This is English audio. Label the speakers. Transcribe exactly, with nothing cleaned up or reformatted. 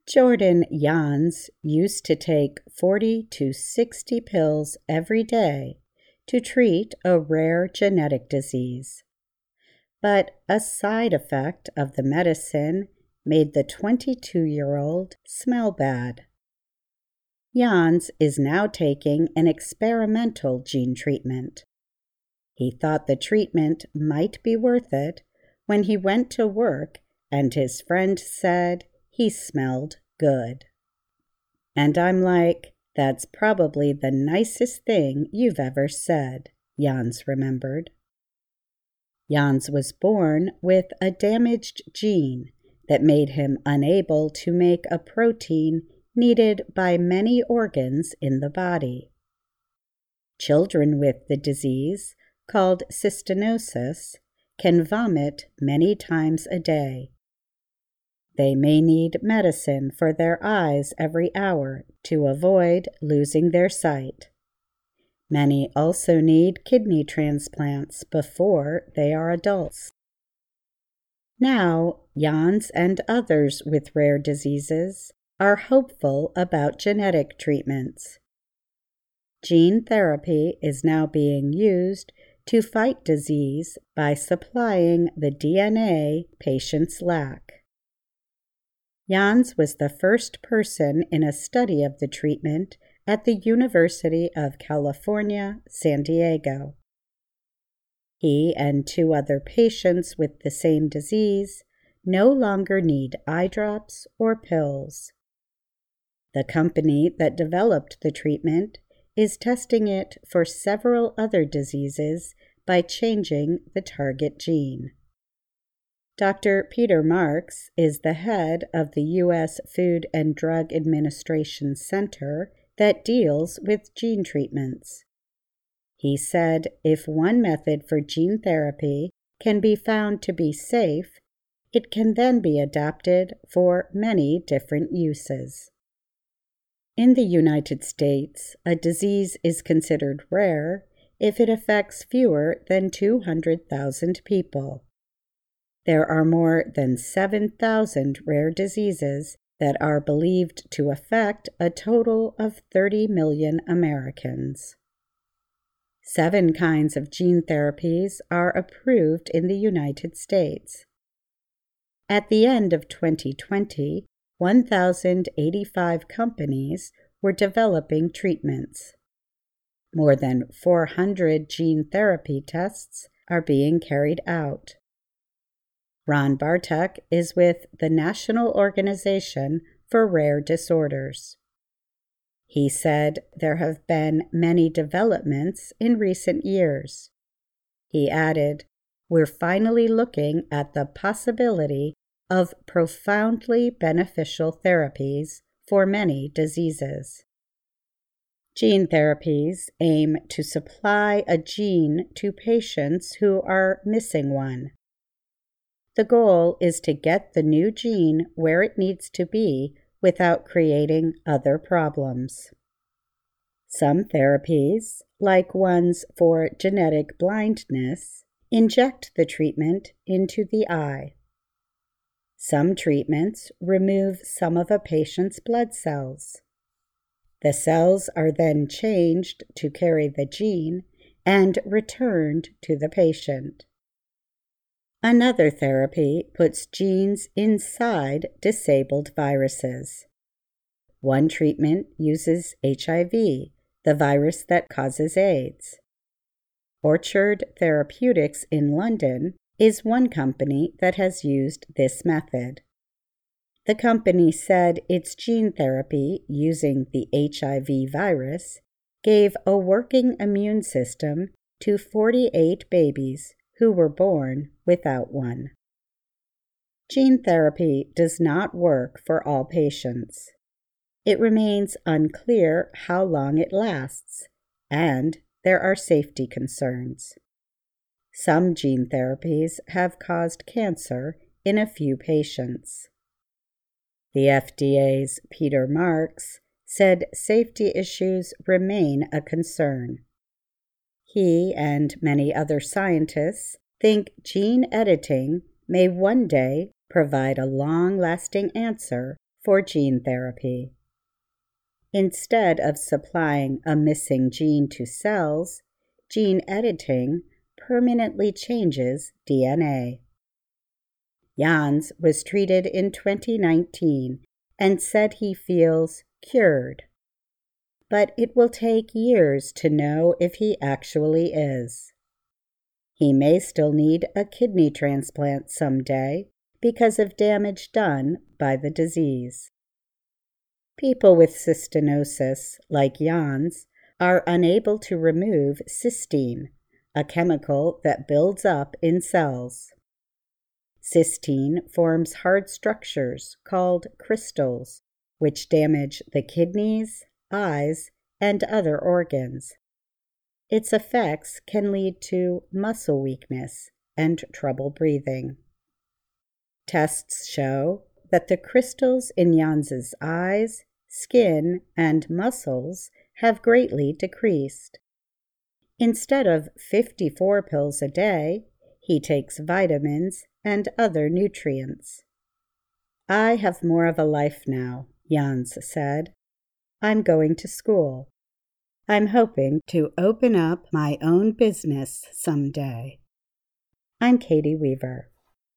Speaker 1: Jordan Jans used to take forty to sixty pills every day to treat a rare genetic disease. But a side effect of the medicine made the twenty-two-year-old smell bad. Jans is now taking an experimental gene treatment. He thought the treatment might be worth it when he went to work and his friend said he smelled good. And I'm like, that's probably the nicest thing you've ever said, Jans remembered. Jans was born with a damaged gene that made him unable to make a protein needed by many organs in the body. Children with the disease, called cystinosis, can vomit many times a day. They may need medicine for their eyes every hour to avoid losing their sight. Many also need kidney transplants before they are adults. Now, Jans and others with rare diseases are hopeful about genetic treatments. Gene therapy is now being used to fight disease by supplying the D N A patients lack. Jans was the first person in a study of the treatment at the University of California, San Diego. He and two other patients with the same disease no longer need eye drops or pills. The company that developed the treatment is testing it for several other diseases by changing the target gene. Doctor Peter Marks is the head of the U S Food and Drug Administration Center that deals with gene treatments. He said if one method for gene therapy can be found to be safe, it can then be adapted for many different uses. In the United States, a disease is considered rare if it affects fewer than two hundred thousand people. There are more than seven thousand rare diseases that are believed to affect a total of thirty million Americans. Seven kinds of gene therapies are approved in the United States. At the end of twenty twenty, one thousand eighty-five companies were developing treatments. More than four hundred gene therapy tests are being carried out. Ron Bartek is with the National Organization for Rare Disorders. He said there have been many developments in recent years. He added, "We're finally looking at the possibility of profoundly beneficial therapies for many diseases." Gene therapies aim to supply a gene to patients who are missing one. The goal is to get the new gene where it needs to be without creating other problems. Some therapies, like ones for genetic blindness, inject the treatment into the eye. Some treatments remove some of a patient's blood cells. The cells are then changed to carry the gene and returned to the patient. Another therapy puts genes inside disabled viruses. One treatment uses H I V, the virus that causes AIDS. Orchard Therapeutics in London is one company that has used this method. The company said its gene therapy using the H I V virus gave a working immune system to forty-eight babies who were born without one. Gene therapy does not work for all patients. It remains unclear how long it lasts, and there are safety concerns. Some gene therapies have caused cancer in a few patients. The F D A's Peter Marks said safety issues remain a concern. He and many other scientists think gene editing may one day provide a long-lasting answer for gene therapy. Instead of supplying a missing gene to cells, gene editing permanently changes D N A. Jans was treated in twenty nineteen and said he feels cured. But it will take years to know if he actually is. He may still need a kidney transplant someday because of damage done by the disease. People with cystinosis, like Jans, are unable to remove cysteine, a chemical that builds up in cells. Cysteine forms hard structures called crystals, which damage the kidneys, eyes, and other organs. Its effects can lead to muscle weakness and trouble breathing. Tests show that the crystals in Jans's eyes, skin, and muscles have greatly decreased. Instead of fifty-four pills a day, he takes vitamins and other nutrients. "I have more of a life now," Jans said. "I'm going to school. I'm hoping to open up my own business someday." I'm Katie Weaver.